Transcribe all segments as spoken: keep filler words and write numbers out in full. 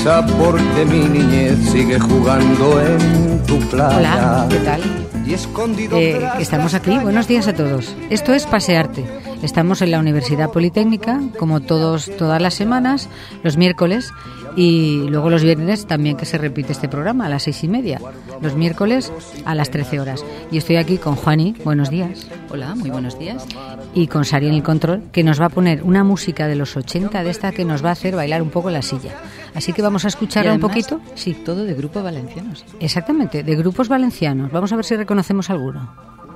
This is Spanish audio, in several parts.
risa porque mi niñez sigue jugando en tu playa. Hola, ¿qué tal? Eh, estamos aquí, buenos días a todos. Esto es Pasearte. Estamos en la Universidad Politécnica, como todos todas las semanas, los miércoles, y luego los viernes también, que se repite este programa a las seis y media, los miércoles a las trece horas. Y estoy aquí con Juani, buenos días. Hola, muy buenos días. Y con Sari en el control, que nos va a poner una música de los ochenta, de esta que nos va a hacer bailar un poco en la silla. Así que vamos a escucharla un poquito. Sí, todo de grupos valencianos. Exactamente, de grupos valencianos. Vamos a ver si reconocemos alguno.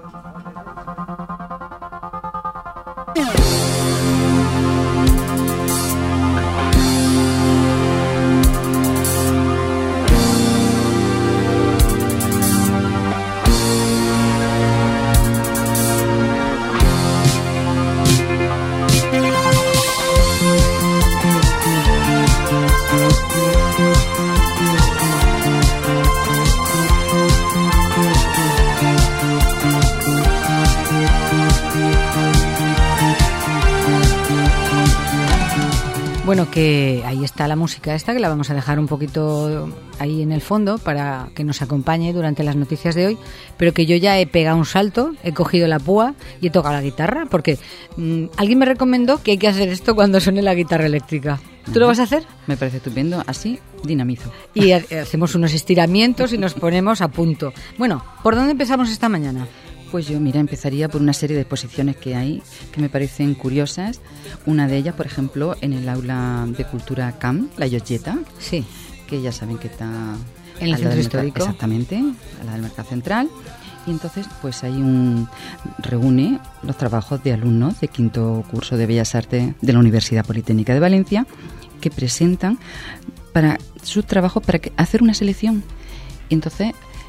Bueno, que ahí está la música esta, que la vamos a dejar un poquito ahí en el fondo para que nos acompañe durante las noticias de hoy, pero que yo ya he pegado un salto, he cogido la púa y he tocado la guitarra, porque mmm, alguien me recomendó que hay que hacer esto cuando suene la guitarra eléctrica. ¿Tú lo vas a hacer? Me parece estupendo, así dinamizo. Y hacemos unos estiramientos y nos ponemos a punto. Bueno, ¿por dónde empezamos esta mañana? Pues yo, mira, empezaría por una serie de exposiciones que hay que me parecen curiosas. Una de ellas, por ejemplo, en el aula de cultura C A M, la Yoyeta, sí, que ya saben que está en el centro histórico. Exactamente, a la del Mercado Central. Y entonces, pues hay un reúne los trabajos de alumnos de quinto curso de Bellas Artes de la Universidad Politécnica de Valencia, que presentan para sus trabajos para que, hacer una selección. Y entonces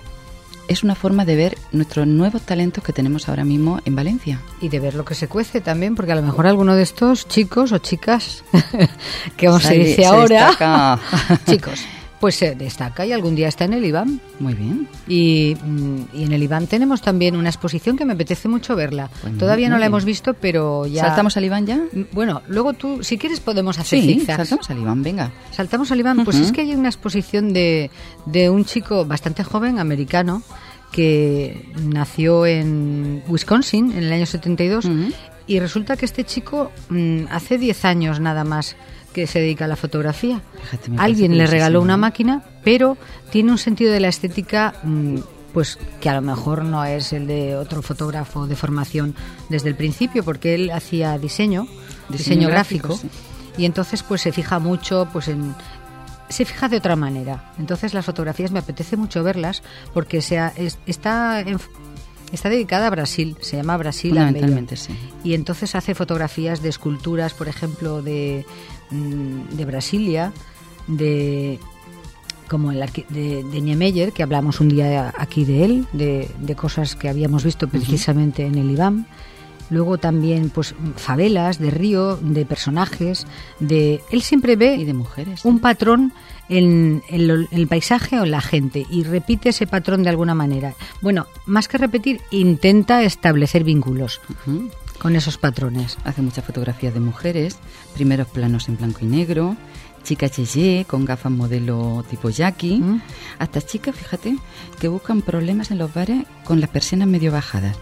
es una forma de ver nuestros nuevos talentos que tenemos ahora mismo en Valencia. Y de ver lo que se cuece también, porque a lo mejor alguno de estos chicos o chicas, que como se, se dice se ahora, chicos, pues se destaca y algún día está en el IBAM. Muy bien. Y, y en el IBAM tenemos también una exposición que me apetece mucho verla. Pues Todavía no la bien. hemos visto, pero ya... ¿Saltamos al IBAM ya? Bueno, luego tú, si quieres, podemos hacer sí, zigzags. saltamos al IBAM, venga. Saltamos al IBAM, pues uh-huh. Es que hay una exposición de, de un chico bastante joven, americano, que nació en Wisconsin en el año setenta y dos, uh-huh. Y resulta que este chico mmm, hace diez años nada más que se dedica a la fotografía. Fíjate, alguien le regaló una máquina, pero tiene un sentido de la estética mmm, pues que a lo mejor no es el de otro fotógrafo de formación desde el principio, porque él hacía diseño, diseño, diseño gráfico, gráfico sí. Y entonces pues se fija mucho pues en se fija de otra manera. Entonces las fotografías me apetece mucho verlas porque sea, es, está en, está dedicada a Brasil, se llama Brasil fundamentalmente, sí. Y entonces hace fotografías de esculturas, por ejemplo, de de Brasilia, de como el de, de Niemeyer, que hablamos un día aquí de él, de, de cosas que habíamos visto precisamente uh-huh. en el IBAM. Luego también pues favelas de Río, de personajes, de él siempre ve y de mujeres, un patrón en, en, lo, en el paisaje o en la gente y repite ese patrón de alguna manera. Bueno, más que repetir, intenta establecer vínculos uh-huh. con esos patrones. Hace muchas fotografías de mujeres, primeros planos en blanco y negro, chicas yeye con gafas modelo tipo Jackie, uh-huh. hasta chicas, fíjate, que buscan problemas en los bares con las persianas medio bajadas.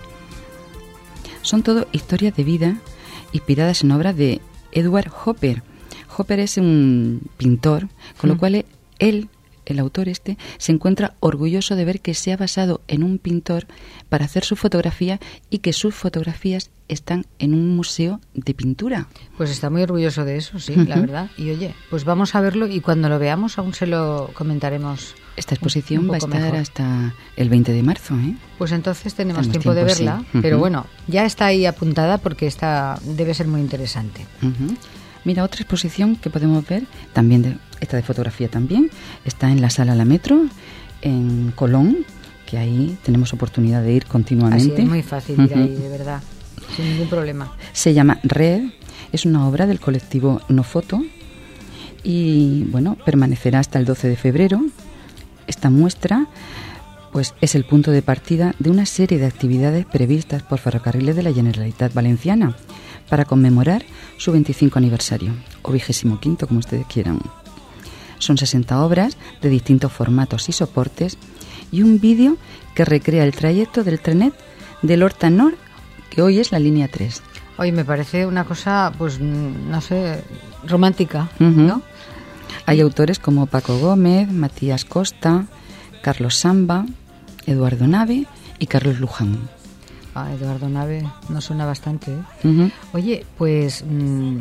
Son todo historias de vida inspiradas en obras de Edward Hopper. Hopper es un pintor, con lo mm. cual él, el autor este, se encuentra orgulloso de ver que se ha basado en un pintor para hacer su fotografía y que sus fotografías están en un museo de pintura. Pues está muy orgulloso de eso, sí, uh-huh. la verdad. Y oye, pues vamos a verlo y cuando lo veamos aún se lo comentaremos. Esta exposición va a estar mejor. Hasta el veinte de marzo, ¿eh? Pues entonces tenemos, tenemos tiempo, tiempo de verla, sí. uh-huh. pero bueno, ya está ahí apuntada porque esta debe ser muy interesante. Uh-huh. Mira, otra exposición que podemos ver, también de, esta de fotografía también, está en la Sala La Metro, en Colón, que ahí tenemos oportunidad de ir continuamente. Así es muy fácil ir uh-huh. ahí, de verdad, sin ningún problema. Se llama Red, es una obra del colectivo No Foto y, bueno, permanecerá hasta el doce de febrero. Esta muestra pues es el punto de partida de una serie de actividades previstas por Ferrocarriles de la Generalitat Valenciana para conmemorar su veinticinco aniversario, o vigésimo quinto, como ustedes quieran. Son sesenta obras de distintos formatos y soportes y un vídeo que recrea el trayecto del trenet del Horta Nord, que hoy es la línea tres. Oye, me parece una cosa, pues, no sé, romántica, Uh-huh. ¿no? Hay autores como Paco Gómez, Matías Costa, Carlos Samba, Eduardo Nave y Carlos Luján. Ah, Eduardo Nave, nos suena bastante, ¿eh? Uh-huh. Oye, pues mmm,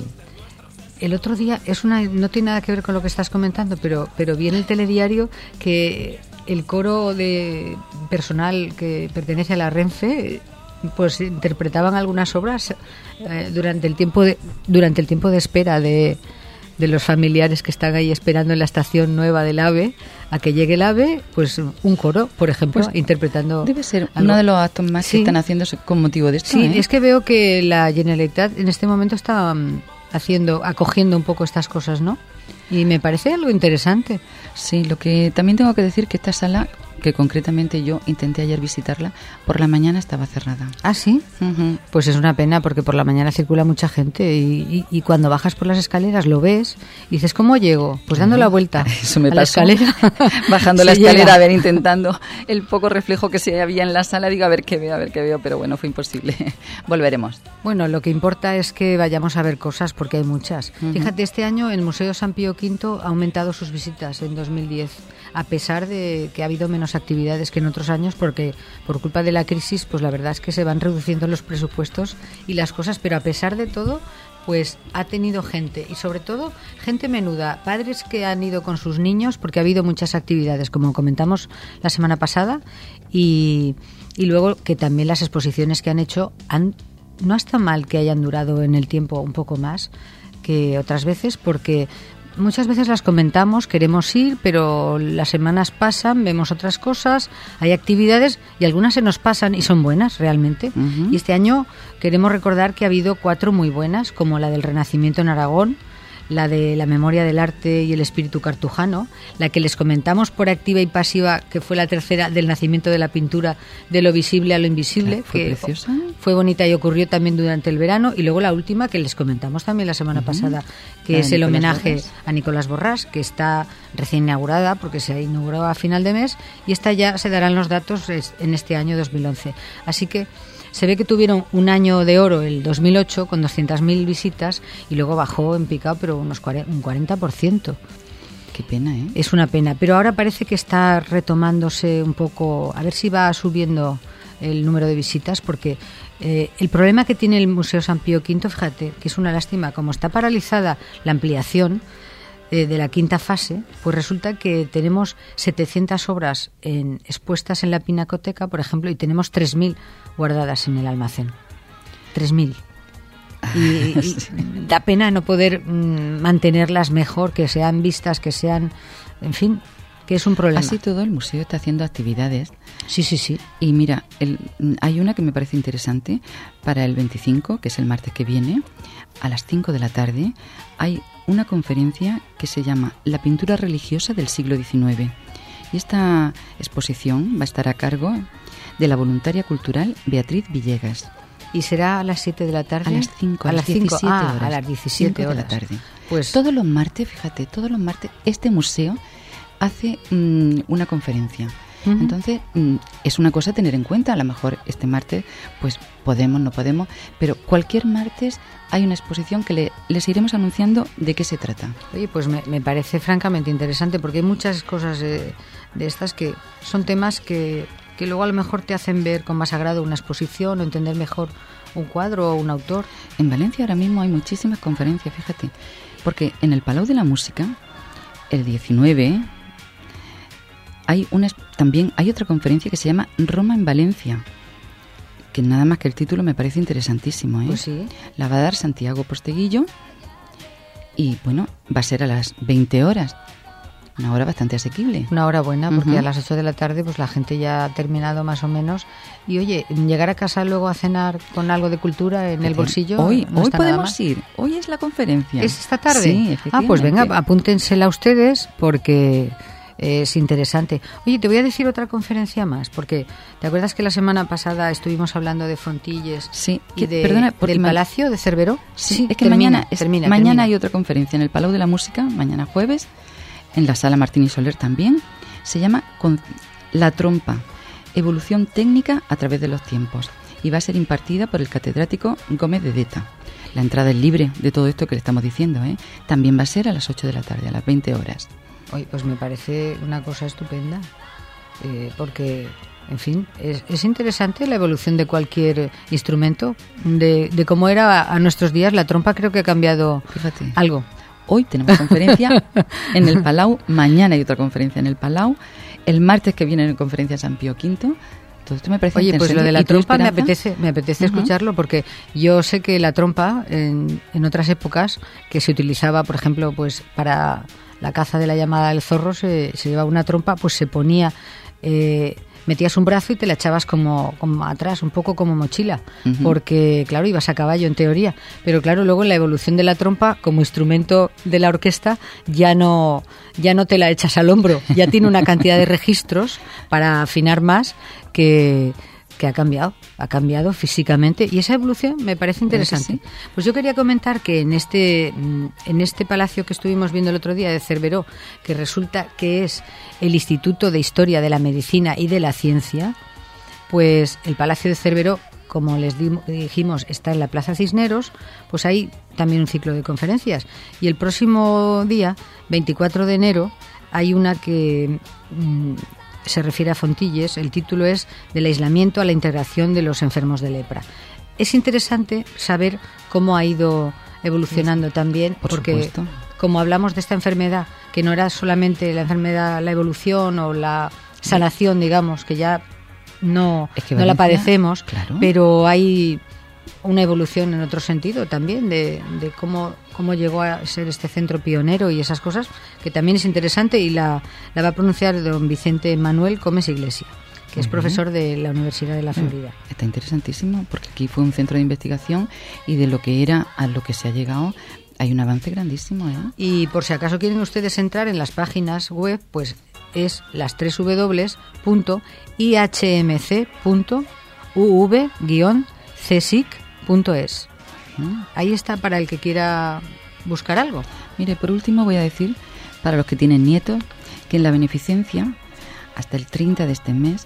el otro día, es una no tiene nada que ver con lo que estás comentando, pero, pero vi en el telediario que el coro de personal que pertenece a la Renfe pues interpretaban algunas obras eh, durante el tiempo de durante el tiempo de espera de, de los familiares que están ahí esperando en la estación nueva del AVE a que llegue el AVE, pues un coro, por ejemplo, pues, interpretando. Debe ser algo. Uno de los actos más Sí. que están haciendo con motivo de esto. Sí, ¿eh? es que veo que la Generalitat en este momento está um, haciendo, acogiendo un poco estas cosas, ¿no? Y me parece algo interesante. Sí, lo que también tengo que decir que esta sala, que concretamente yo intenté ayer visitarla, por la mañana estaba cerrada. ¿Ah, sí? Uh-huh. Pues es una pena porque por la mañana circula mucha gente y, y, y cuando bajas por las escaleras lo ves y dices, ¿cómo llego? Pues dando la vuelta Eso me a la pasó. escalera. Bajando Se la escalera, llega. a ver, intentando el poco reflejo que se había en la sala, digo, a ver qué veo, a ver qué veo, pero bueno, fue imposible. Volveremos. Bueno, lo que importa es que vayamos a ver cosas porque hay muchas. Uh-huh. Fíjate, este año el Museo San Pío Quinto ha aumentado sus visitas en dos mil diez, a pesar de que ha habido menos actividades que en otros años, porque por culpa de la crisis, pues la verdad es que se van reduciendo los presupuestos y las cosas, pero a pesar de todo, pues ha tenido gente, y sobre todo gente menuda, padres que han ido con sus niños, porque ha habido muchas actividades, como comentamos la semana pasada, y, y luego que también las exposiciones que han hecho han, no está mal que hayan durado en el tiempo un poco más que otras veces, porque muchas veces las comentamos, queremos ir, pero las semanas pasan, vemos otras cosas, hay actividades y algunas se nos pasan y son buenas realmente. Uh-huh. Y este año queremos recordar que ha habido cuatro muy buenas, como la del Renacimiento en Aragón, la de la memoria del arte y el espíritu cartujano, la que les comentamos por activa y pasiva, que fue la tercera, del nacimiento de la pintura, de lo visible a lo invisible, Claro, fue que preciosa. fue bonita y ocurrió también durante el verano, y luego la última que les comentamos también la semana uh-huh. pasada, que la es el Nicolás homenaje Borrás. a Nicolás Borrás, que está recién inaugurada porque se inauguró a final de mes, y esta ya se darán los datos en este año dos mil once. Así que se ve que tuvieron un año de oro el dos mil ocho con doscientas mil visitas y luego bajó en picado, pero unos cuarenta, un cuarenta por ciento. Qué pena, ¿eh? Es una pena, pero ahora parece que está retomándose un poco, a ver si va subiendo el número de visitas, porque eh, el problema que tiene el Museo San Pío Quinto, fíjate, que es una lástima, como está paralizada la ampliación eh, de la quinta fase, pues resulta que tenemos setecientas obras en, expuestas en la Pinacoteca, por ejemplo, y tenemos tres mil guardadas en el almacén. tres mil. Y, y da pena no poder mm, mantenerlas mejor, que sean vistas, que sean, en fin, que es un problema. Así todo, el museo está haciendo actividades. Sí, sí, sí. Y mira, el, hay una que me parece interesante para el veinticinco, que es el martes que viene, a las cinco de la tarde, hay una conferencia que se llama La pintura religiosa del siglo diecinueve. Y esta exposición va a estar a cargo de la voluntaria cultural Beatriz Villegas. ¿Y será a las siete de la tarde? A las cinco, a, a las diecisiete ah, horas. A las diecisiete horas. De la tarde. Pues todos los martes, fíjate, todos los martes este museo hace mmm, una conferencia. Uh-huh. Entonces, mmm, es una cosa a tener en cuenta. A lo mejor este martes, pues podemos, no podemos, pero cualquier martes hay una exposición que le, les iremos anunciando de qué se trata. Oye, pues me, me parece francamente interesante, porque hay muchas cosas de, de estas que son temas que, que luego a lo mejor te hacen ver con más agrado una exposición o entender mejor un cuadro o un autor. En Valencia ahora mismo hay muchísimas conferencias, fíjate, porque en el Palau de la Música, el diecinueve, hay una, también hay otra conferencia que se llama Roma en Valencia, que nada más que el título me parece interesantísimo, ¿eh? Pues sí. La va a dar Santiago Posteguillo y, bueno, va a ser a las veinte horas. Una hora bastante asequible. Una hora buena, porque uh-huh. a las ocho de la tarde pues la gente ya ha terminado más o menos. Y oye, llegar a casa luego a cenar con algo de cultura en el bolsillo. Hoy, no hoy está podemos nada mal. ir. Hoy es la conferencia. ¿Es esta tarde? Sí, efectivamente. Ah, pues venga, apúntensela ustedes porque es interesante. Oye, te voy a decir otra conferencia más, porque ¿te acuerdas que la semana pasada estuvimos hablando de Fontilles sí, y de, perdona, del ma- Palacio de Cerveró? Sí, sí es que termina, mañana, es, termina, mañana termina. hay otra conferencia en el Palau de la Música, mañana jueves, en la Sala Martín y Soler también. Se llama con La trompa, evolución técnica a través de los tiempos, y va a ser impartida por el catedrático Gómez de Deta. La entrada es libre de todo esto que le estamos diciendo, ¿eh? También va a ser a las ocho de la tarde, a las veinte horas. Oye, pues me parece una cosa estupenda, eh, porque, en fin, es, es interesante la evolución de cualquier instrumento, de, de cómo era a, a nuestros días. La trompa creo que ha cambiado. Fíjate. Algo. Hoy tenemos conferencia en el Palau, mañana hay otra conferencia en el Palau, el martes que viene en conferencia San Pío quinto. Todo esto me parece Oye, pues lo de la trompa me apetece, me apetece uh-huh. escucharlo, porque yo sé que la trompa en, en otras épocas que se utilizaba, por ejemplo, pues para la caza de la llamada del zorro, se, se llevaba una trompa, pues se ponía, eh, metías un brazo y te la echabas como, como atrás, un poco como mochila, uh-huh. porque claro, ibas a caballo en teoría, pero claro, luego en la evolución de la trompa como instrumento de la orquesta ya no, ya no te la echas al hombro, ya tiene una cantidad de registros para afinar más que, que ha cambiado, ha cambiado físicamente, y esa evolución me parece interesante. Sí. Pues yo quería comentar que en este, en este palacio que estuvimos viendo el otro día de Cerveró, que resulta que es el Instituto de Historia de la Medicina y de la Ciencia, pues el Palacio de Cerveró, como les dijimos, está en la Plaza Cisneros, pues hay también un ciclo de conferencias. Y el próximo día, veinticuatro de enero, hay una que mmm, se refiere a Fontilles. El título es Del aislamiento a la integración de los enfermos de lepra. Es interesante saber cómo ha ido evolucionando sí, también, por porque supuesto. Como hablamos de esta enfermedad, que no era solamente la enfermedad, la evolución o la sanación, digamos, que ya no, es que no la padecemos, claro. Pero hay una evolución en otro sentido también de, de cómo, cómo llegó a ser este centro pionero y esas cosas, que también es interesante, y la, la va a pronunciar don Vicente Manuel Gómez Iglesia, que es uh-huh. profesor de la Universidad de la Florida. Está interesantísimo, porque aquí fue un centro de investigación y de lo que era a lo que se ha llegado hay un avance grandísimo, ¿eh? Y por si acaso quieren ustedes entrar en las páginas web, pues es las tres doble u doble u doble u punto i h m c punto u v guion c s i c punto es. Ahí está para el que quiera buscar algo. Mire, por último voy a decir, para los que tienen nietos, que en la beneficencia, hasta el treinta de este mes,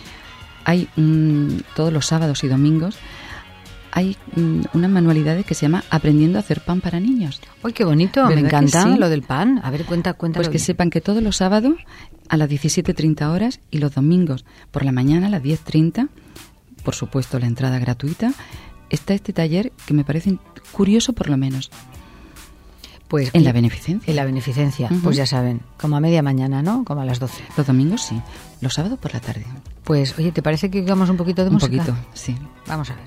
hay mmm, todos los sábados y domingos, hay mmm, unas manualidades que se llama Aprendiendo a hacer pan para niños. ¡Uy, qué bonito! Me encanta sí? lo del pan. A ver, cuenta, cuenta. Pues que bien. Sepan que todos los sábados a las diecisiete treinta horas y los domingos por la mañana a las diez treinta, por supuesto la entrada gratuita, está este taller que me parece curioso por lo menos. Pues en la beneficencia. En la beneficencia, uh-huh. Pues ya saben, como a media mañana, ¿no? Como a las doce. Los domingos sí, los sábados por la tarde. Pues, oye, ¿te parece que hagamos un poquito de un música? Un poquito, sí. Vamos a ver.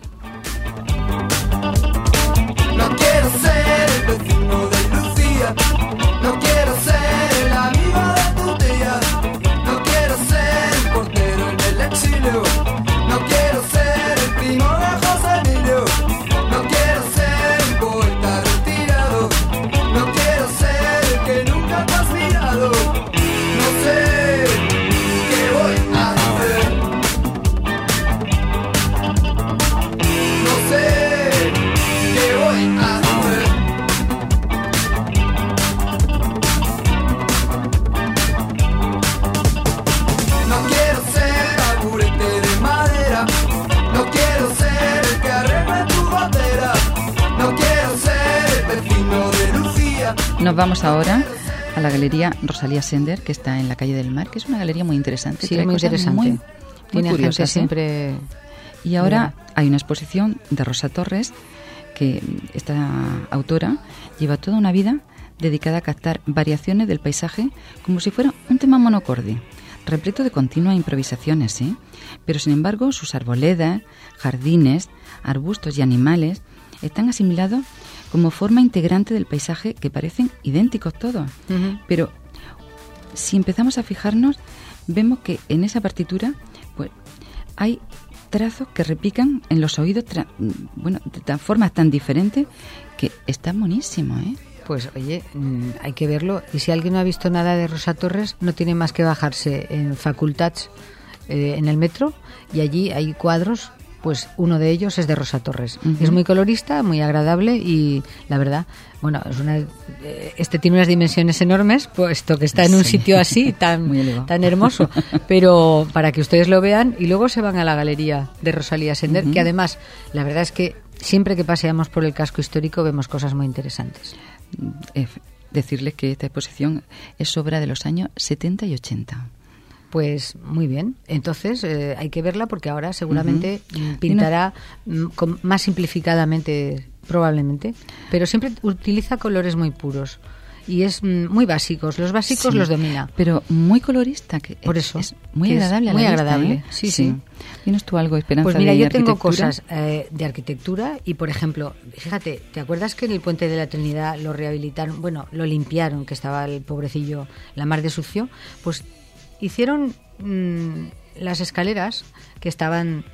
No quiero ser el vecino de Lucía, no quiero ser el amigo de tu tía, no quiero ser el portero en el exilio, no quiero ser el primo de José Emilio, no quiero ser el poeta retirado, no quiero ser el que nunca te has mirado, no sé qué voy a hacer, no sé. Nos vamos ahora a la Galería Rosalía Sender, que está en la calle del Mar, que es una galería muy interesante. Sí, muy interesante. Muy, muy curiosa siempre. Y ahora Mira. hay una exposición de Rosa Torres, que esta autora lleva toda una vida dedicada a captar variaciones del paisaje como si fuera un tema monocorde, repleto de continuas improvisaciones, ¿eh? Pero sin embargo sus arboledas, jardines, arbustos y animales están asimilados como forma integrante del paisaje, que parecen idénticos todos. Uh-huh. Pero si empezamos a fijarnos, vemos que en esa partitura pues hay trazos que repican en los oídos, tra- bueno, de tan formas tan diferentes, que está buenísimo, ¿eh? Pues oye, mmm, hay que verlo. Y si alguien no ha visto nada de Rosa Torres, no tiene más que bajarse en Facultats, eh, en el metro, y allí hay cuadros pues uno de ellos es de Rosa Torres. Uh-huh. Es muy colorista, muy agradable y la verdad, bueno, es una, este tiene unas dimensiones enormes, puesto que está en un sí. sitio así tan, tan hermoso, pero para que ustedes lo vean y luego se van a la galería de Rosalía Sender, uh-huh. que además, la verdad es que siempre que paseamos por el casco histórico vemos cosas muy interesantes. Eh, decirles que esta exposición es obra de los años setenta y ochenta. Pues muy bien, entonces eh, hay que verla porque ahora seguramente uh-huh. pintará no. con, más simplificadamente probablemente, pero siempre utiliza colores muy puros y es mm, muy básicos, los básicos sí, los domina. Pero muy colorista, que por eso es muy agradable. Es muy a la agradable, vista, ¿eh? sí, sí, sí. ¿Tienes tú algo, Esperanza? Pues mira, de yo tengo arquitectura? cosas eh, de arquitectura y, por ejemplo, fíjate, ¿te acuerdas que en el Puente de la Trinidad lo rehabilitaron? Bueno, lo limpiaron, que estaba el pobrecillo la mar de sucio. Pues hicieron mmm, las escaleras que estaban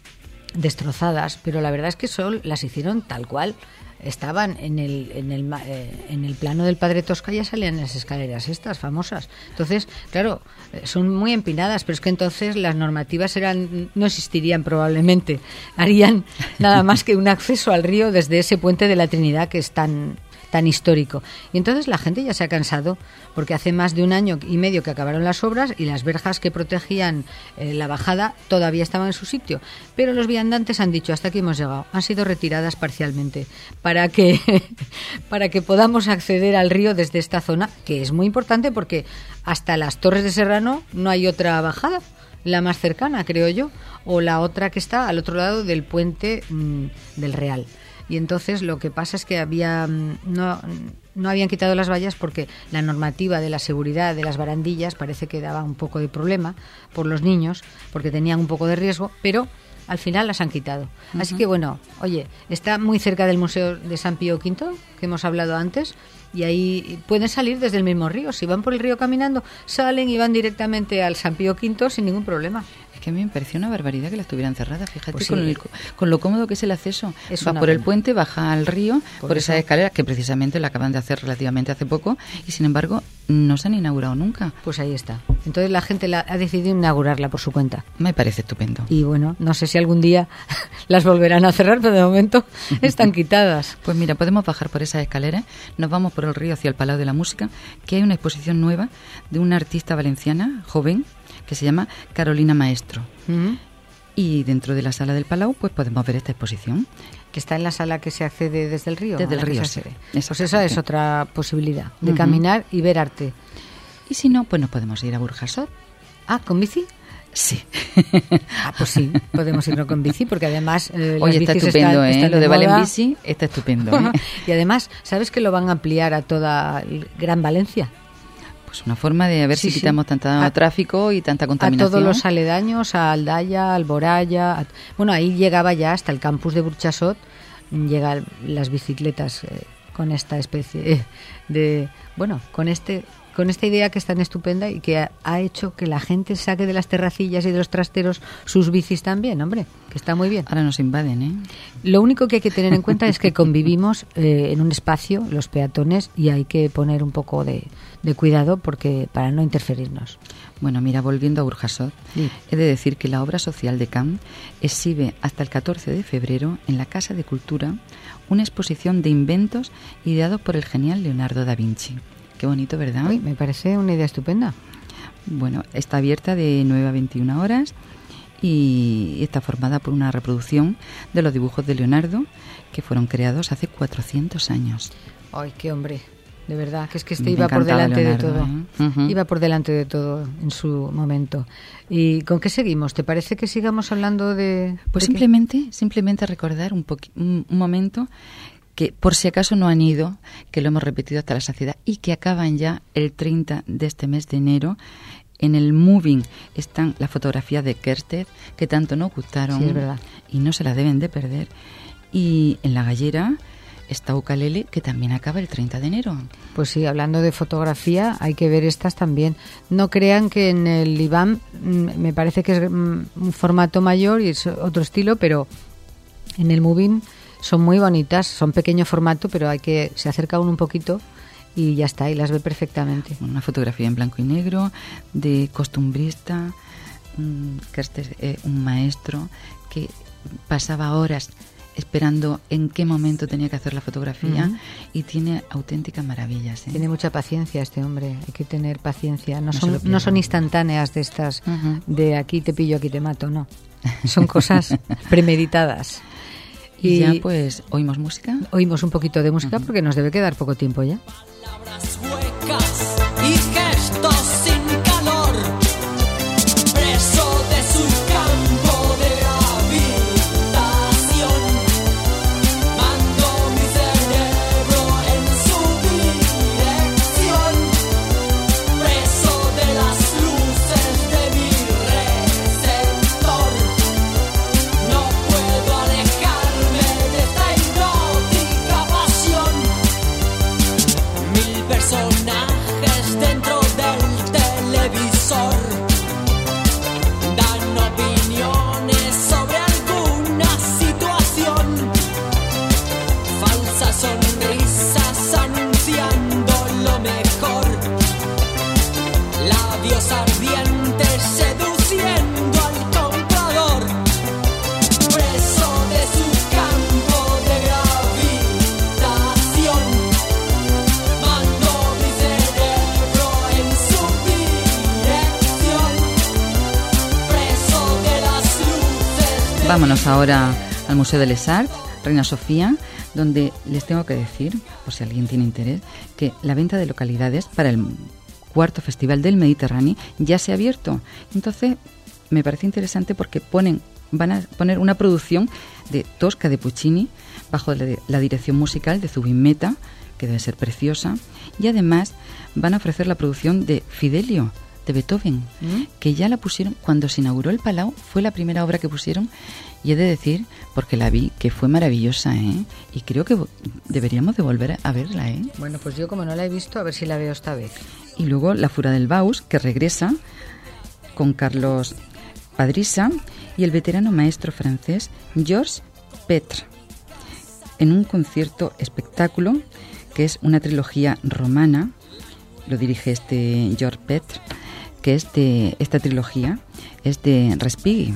destrozadas, pero la verdad es que son, las hicieron tal cual estaban en el en el eh, en el plano del Padre Tosca, ya salían las escaleras estas famosas. Entonces, claro, son muy empinadas, pero es que entonces las normativas eran no existirían probablemente. Harían nada más que un acceso al río desde ese Puente de la Trinidad que es tan tan histórico. Y entonces la gente ya se ha cansado, porque hace más de un año y medio que acabaron las obras y las verjas que protegían eh, la bajada todavía estaban en su sitio. Pero los viandantes han dicho, hasta aquí hemos llegado. Han sido retiradas parcialmente para que, para que podamos acceder al río desde esta zona, que es muy importante porque hasta las Torres de Serrano no hay otra bajada, la más cercana, creo yo, o la otra que está al otro lado del puente mmm, del Real. Y entonces lo que pasa es que había no, no habían quitado las vallas porque la normativa de la seguridad de las barandillas parece que daba un poco de problema por los niños, porque tenían un poco de riesgo, pero al final las han quitado. Uh-huh. Así que bueno, oye, está muy cerca del Museo de San Pío Quinto, que hemos hablado antes, y ahí pueden salir desde el mismo río. Si van por el río caminando, salen y van directamente al San Pío Quinto sin ningún problema. Es que a mí me pareció una barbaridad que la estuvieran cerradas, fíjate, pues sí. con, el, con lo cómodo que es el acceso. Es Va por pena. el puente, baja al río, por, por esas escaleras que precisamente la acaban de hacer relativamente hace poco y sin embargo no se han inaugurado nunca. Pues ahí está. Entonces la gente la, ha decidido inaugurarla por su cuenta. Me parece estupendo. Y bueno, no sé si algún día las volverán a cerrar, pero de momento están quitadas. Pues mira, podemos bajar por esas escaleras, nos vamos por el río hacia el Palau de la Música, que hay una exposición nueva de una artista valenciana, joven, que se llama Carolina Maestro. Uh-huh. Y dentro de la sala del Palau pues podemos ver esta exposición. Que está en la sala que se accede desde el río. Desde el río, sí. Pues esa es otra posibilidad, de uh-huh. caminar y ver arte. Y si no, pues nos podemos ir a Burjasot. Ah, ¿con bici? Sí. Ah, pues sí, podemos irnos con bici, porque además eh, Oye, está estupendo, están, ¿eh? están Lo de, de Valen bici está estupendo, ¿eh? Y además, ¿sabes que lo van a ampliar a toda Gran Valencia? Pues una forma de a ver sí, si quitamos sí. tanto a, tráfico y tanta contaminación. A todos los aledaños, a Aldaya, a Alboraya. A, bueno, ahí llegaba ya hasta el campus de Burjasot, llegan las bicicletas eh, con esta especie de... Bueno, con este... con esta idea que es tan estupenda y que ha, ha hecho que la gente saque de las terracillas y de los trasteros sus bicis también, hombre, que está muy bien. Ahora nos invaden, ¿eh? Lo único que hay que tener en cuenta es que convivimos eh, en un espacio, los peatones, y hay que poner un poco de, de cuidado porque para no interferirnos. Bueno, mira, volviendo a Burjasot, sí. He de decir que la obra social de Camp exhibe hasta el catorce de febrero en la Casa de Cultura una exposición de inventos ideados por el genial Leonardo da Vinci. Qué bonito, ¿verdad? Uy, me parece una idea estupenda. Bueno, está abierta de nueve a veintiuna horas y está formada por una reproducción de los dibujos de Leonardo que fueron creados hace cuatrocientos años. Ay, qué hombre, de verdad, que es que este me iba por delante Leonardo, de todo. ¿eh? Uh-huh. Iba por delante de todo en su momento. ¿Y con qué seguimos? ¿Te parece que sigamos hablando de...? Pues de simplemente, qué? simplemente recordar un, poqu- un, un momento... que por si acaso no han ido, que lo hemos repetido hasta la saciedad, y que acaban ya el treinta de este mes de enero. En el Moving están las fotografías de Kersted, que tanto nos gustaron, sí, es verdad. Y no se las deben de perder. Y en La Gallera está Ukalele, que también acaba el treinta de enero. Pues sí, hablando de fotografía, hay que ver estas también. No crean que en el I B A M me parece que es un formato mayor y es otro estilo, pero en el Moving... son muy bonitas, son pequeño formato, pero hay que se acerca uno un poquito y ya está, y las ve perfectamente. Una fotografía en blanco y negro de costumbrista, que este es eh, un maestro que pasaba horas esperando en qué momento tenía que hacer la fotografía, uh-huh. y tiene auténticas maravillas, ¿eh? Tiene mucha paciencia este hombre, hay que tener paciencia. No, no son, no son instantáneas de estas, uh-huh. de aquí te pillo, aquí te mato, no. Son cosas premeditadas. Y, y ya pues, ¿oímos música? Oímos un poquito de música, uh-huh. porque nos debe quedar poco tiempo ya. Palabras huecas y gestos sin calor, preso de su campo de habitación, mando mi cerebro en su dirección, preso de las luces de mi receptor, no puedo alejarme de esta hipnótica pasión. Mil personajes dentro del televisor dan opiniones sobre alguna situación, falsas sonrisas anunciando lo mejor, labios ardientes seduciendo al comprador, preso de su campo de gravitación, mando mi cerebro en su dirección, preso de las luces de Vámonos ahora al Museo de les Arts, Reina Sofía, donde les tengo que decir, por si alguien tiene interés, que la venta de localidades para el cuarto Festival del Mediterráneo ya se ha abierto. Entonces, me parece interesante porque ponen, van a poner una producción de Tosca de Puccini bajo la, la dirección musical de Zubin Mehta, que debe ser preciosa, y además van a ofrecer la producción de Fidelio de Beethoven, ¿Mm? que ya la pusieron cuando se inauguró el Palau, fue la primera obra que pusieron, y he de decir, porque la vi, que fue maravillosa, ¿eh? Y creo que deberíamos de volver a verla, ¿eh? Bueno, pues yo como no la he visto, a ver si la veo esta vez. Y luego La Fura del Baus, que regresa con Carlos Padrissa y el veterano maestro francés Georges Petre, en un concierto espectáculo que es una trilogía romana, lo dirige este Georges Petre, que es de, esta trilogía es de Respighi.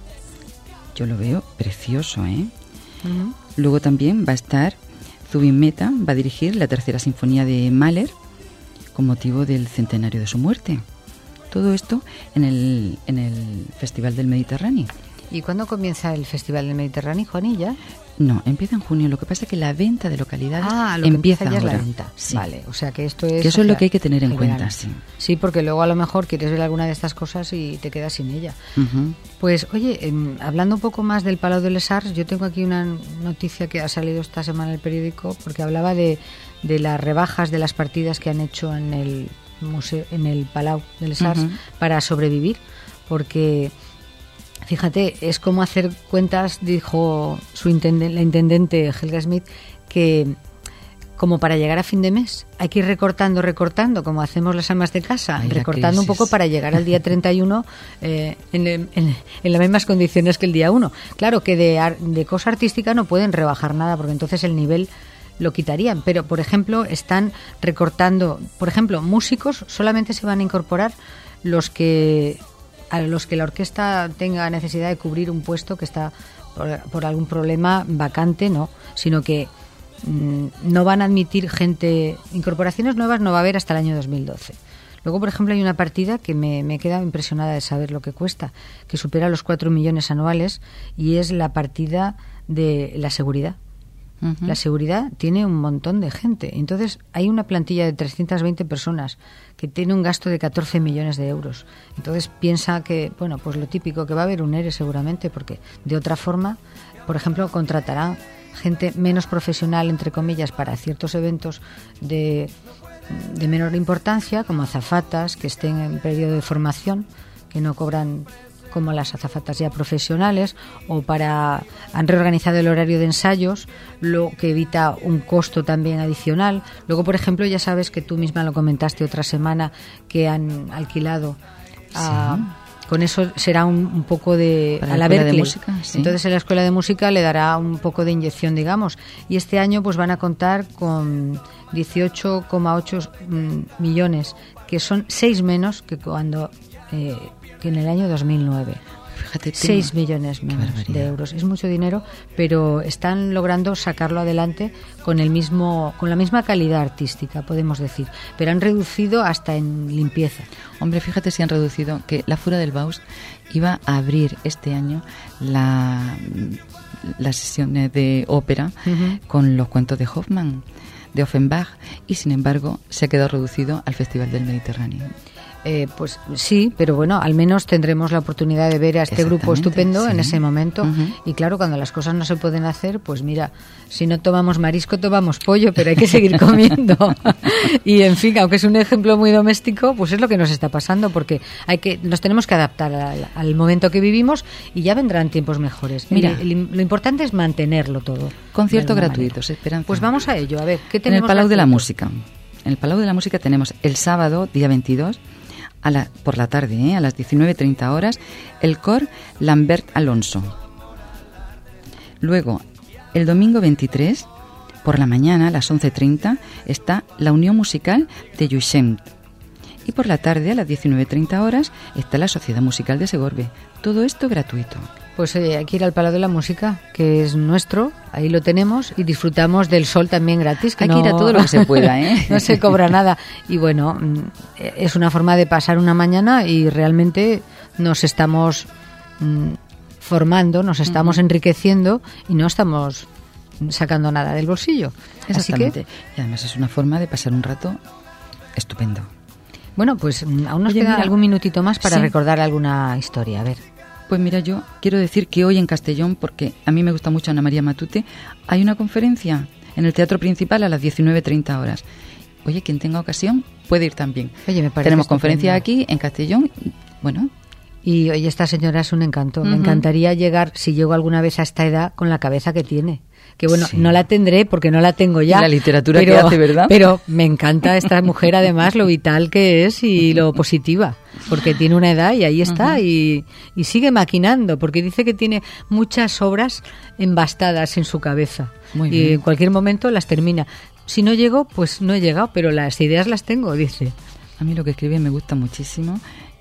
Yo lo veo precioso, ¿eh? Uh-huh. Luego también va a estar Zubin Mehta, va a dirigir la tercera sinfonía de Mahler con motivo del centenario de su muerte. Todo esto en el, en el Festival del Mediterráneo. ¿Y cuándo comienza el Festival del Mediterráneo, Juanilla? No, empieza en junio. Lo que pasa es que la venta de localidades ah, lo empieza que empieza ya ahora. Es la venta. Sí. Vale, o sea que esto es... Que eso es lo que hay que tener en genial. cuenta, sí. Sí, porque luego a lo mejor quieres ver alguna de estas cosas y te quedas sin ella. Uh-huh. Pues, oye, eh, hablando un poco más del Palau de les Arts, yo tengo aquí una noticia que ha salido esta semana en el periódico, porque hablaba de, de las rebajas de las partidas que han hecho en el museo, en el Palau de les Arts, uh-huh. para sobrevivir, porque... Fíjate, es como hacer cuentas, dijo su intendente, la intendente Helga Smith, que como para llegar a fin de mes hay que ir recortando, recortando, como hacemos las amas de casa, Ay, recortando un poco para llegar al día treinta y uno eh, en, en, en las mismas condiciones que el día uno. Claro que de, de cosa artística no pueden rebajar nada, porque entonces el nivel lo quitarían, pero por ejemplo están recortando, por ejemplo, músicos solamente se van a incorporar los que... a los que la orquesta tenga necesidad de cubrir un puesto que está por, por algún problema vacante, no, sino que mmm, no van a admitir gente, incorporaciones nuevas no va a haber hasta el año dos mil doce. Luego, por ejemplo, hay una partida que me, me queda impresionada de saber lo que cuesta, que supera los cuatro millones anuales, y es la partida de la seguridad. Uh-huh. La seguridad tiene un montón de gente. Entonces, hay una plantilla de trescientas veinte personas que tiene un gasto de catorce millones de euros. Entonces, piensa que, bueno, pues lo típico, que va a haber un E R E seguramente, porque de otra forma, por ejemplo, contratarán gente menos profesional, entre comillas, para ciertos eventos de, de menor importancia, como azafatas que estén en periodo de formación, que no cobran como las azafatas ya profesionales, o para han reorganizado el horario de ensayos, lo que evita un costo también adicional. Luego, por ejemplo, ya sabes que tú misma lo comentaste otra semana, que han alquilado a, sí. Con eso será un, un poco de para a la, la Berkeley. De música, sí. Entonces en la escuela de música le dará un poco de inyección, digamos, y este año pues van a contar con dieciocho coma ocho mm, millones, que son seis menos que cuando eh, que en el año dos mil nueve. fíjate. seis millones menos de euros. Es mucho dinero, pero están logrando sacarlo adelante con el mismo, con la misma calidad artística, podemos decir. Pero han reducido hasta en limpieza. Hombre, fíjate si han reducido, que la Fura del Baus iba a abrir este año la, las sesiones de ópera uh-huh. con los cuentos de Hoffmann, de Offenbach, y sin embargo se ha quedado reducido al Festival del Mediterráneo. Eh, pues sí, pero bueno, al menos tendremos la oportunidad de ver a este grupo estupendo sí. en ese momento. Uh-huh. Y claro, cuando las cosas no se pueden hacer, pues mira, si no tomamos marisco, tomamos pollo, pero hay que seguir comiendo. Y en fin, aunque es un ejemplo muy doméstico, pues es lo que nos está pasando, porque hay que nos tenemos que adaptar al, al momento que vivimos y ya vendrán tiempos mejores. Mira, el, el, lo importante es mantenerlo todo. Conciertos gratuitos, Esperanza. Pues vamos a ello, a ver, ¿qué tenemos? En el Palau de la Música. En el Palau de la Música tenemos el sábado, día veintidós, A la, por la tarde, ¿eh? a las diecinueve treinta horas, el cor Lambert Alonso. Luego, el domingo veintitrés, por la mañana, a las once treinta, está la Unión Musical de Lluixent. Y por la tarde, a las diecinueve treinta horas, está la Sociedad Musical de Segorbe. Todo esto gratuito. Pues eh, hay que ir al Palau de la Música, que es nuestro, ahí lo tenemos, y disfrutamos del sol también gratis. Que hay no, que ir a todo lo que se pueda, ¿eh? No se cobra nada. Y bueno, es una forma de pasar una mañana y realmente nos estamos mm, formando, nos estamos uh-huh. enriqueciendo y no estamos sacando nada del bolsillo. Exactamente. Así que, y además es una forma de pasar un rato estupendo. Bueno, pues aún nos Oye, queda mira, algún minutito más para sí. recordar alguna historia. A ver. Pues mira, yo quiero decir que hoy en Castellón, porque a mí me gusta mucho Ana María Matute, hay una conferencia en el Teatro Principal a las diecinueve treinta horas. Oye, quien tenga ocasión puede ir también. Oye, me parece Tenemos estupendo. Conferencia aquí en Castellón. Bueno. Y oye, esta señora es un encanto. Uh-huh. Me encantaría llegar, si llego alguna vez a esta edad, con la cabeza que tiene. Que bueno, sí. no la tendré porque no la tengo ya. Y la literatura pero, que hace, ¿verdad? Pero me encanta esta mujer, además, lo vital que es y lo positiva. Porque tiene una edad y ahí está. Uh-huh. y, y sigue maquinando, porque dice que tiene muchas obras embastadas en su cabeza. Muy y bien. en cualquier momento las termina. Si no llego, pues no he llegado, pero las ideas las tengo, dice. A mí lo que escribe me gusta muchísimo.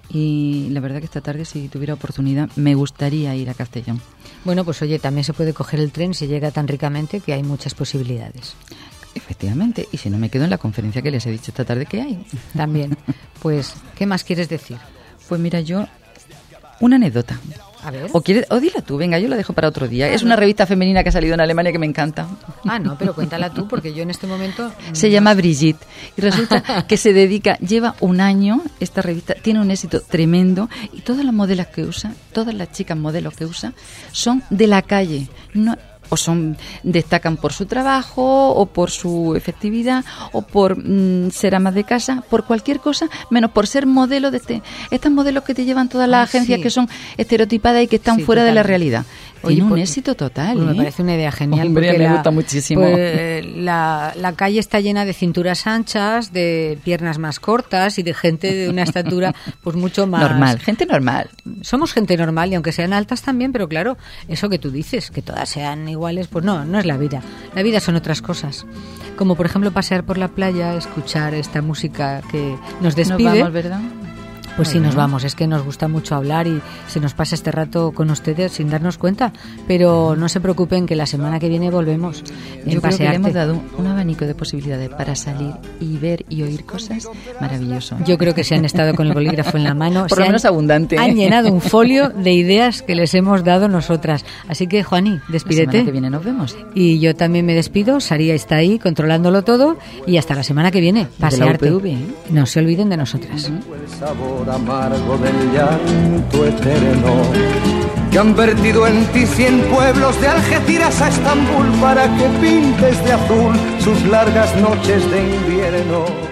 Y la verdad que esta tarde, si tuviera oportunidad, me gustaría ir a Castellón. Bueno, pues oye, también se puede coger el tren si llega tan ricamente que hay muchas posibilidades. Efectivamente, y si no me quedo en la conferencia que les he dicho esta tarde que hay. También. Pues, ¿qué más quieres decir? Pues mira, yo, una anécdota. A ver. O, quieres, o dila tú, venga, yo la dejo para otro día. Es una revista femenina que ha salido en Alemania que me encanta. Ah, no, pero cuéntala tú, porque yo en este momento... Se llama Brigitte. Y resulta que se dedica, lleva un año, esta revista tiene un éxito tremendo, y todas las modelos que usa, todas las chicas modelos que usa, son de la calle. No, o son destacan por su trabajo, o por su efectividad, o por mmm, ser amas de casa, por cualquier cosa, menos por ser modelo de este, estas modelos que te llevan todas las ah, agencias sí. que son estereotipadas y que están sí, fuera totalmente. de la realidad. Tiene Oye, un por, éxito total. Pues ¿eh? Me parece una idea genial. Hombre, porque me la, gusta muchísimo. Pues, la, la calle está llena de cinturas anchas, de piernas más cortas y de gente de una estatura pues mucho más... Normal, gente normal. Somos gente normal y aunque sean altas también, pero claro, eso que tú dices, que todas sean iguales, pues no, no es la vida. La vida son otras cosas. Como por ejemplo pasear por la playa, escuchar esta música que nos despide. Nos vamos, ¿verdad? Pues sí, nos vamos. Es que nos gusta mucho hablar y se nos pasa este rato con ustedes sin darnos cuenta. Pero no se preocupen que la semana que viene volvemos. Yo creo que le hemos dado un abanico de posibilidades para salir y ver y oír cosas maravilloso. Yo creo que se han estado con el bolígrafo en la mano. Por lo menos han, abundante. Han llenado un folio de ideas que les hemos dado nosotras. Así que, Juaní, despídete. La semana que viene nos vemos. Y yo también me despido. Saría está ahí controlándolo todo. Y hasta la semana que viene. Pasearte. De la U P V, ¿eh? No se olviden de nosotras. Uh-huh. Amargo del llanto eterno que han vertido en ti cien pueblos de Algeciras a Estambul para que pintes de azul sus largas noches de invierno.